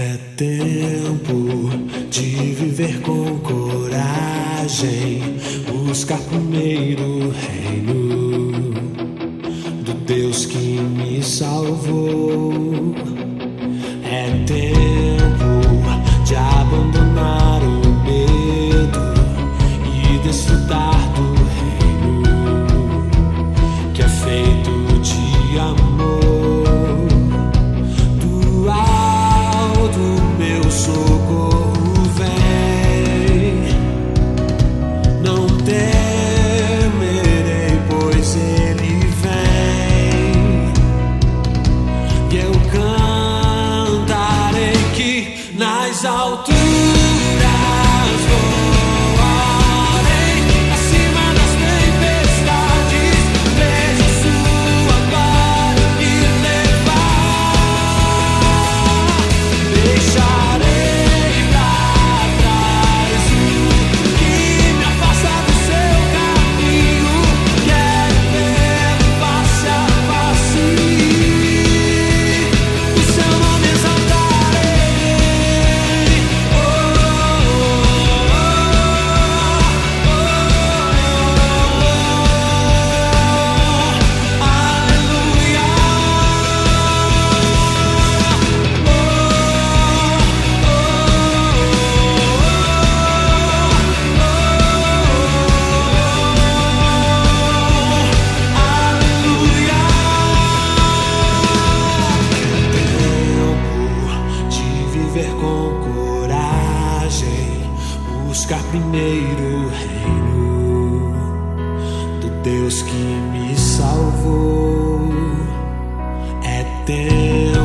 É tempo de viver com coragem, buscar primeiro o reino do Deus que me salvou. É tempo de abandonar o medo e desfrutar do reino que é feito de amor. Meu socorro vem, não temerei, pois ele vem, e eu cantarei que nas alturas voarei, acima das tempestades, vejo sua glória e levar, deixarei pra trás o que me afasta do seu caminho. Quero vê-lo face a face, o seu nome exaltarei. Oh, aleluia. De viver com coragem, buscar primeiro o reino do Deus que me salvou. É tempo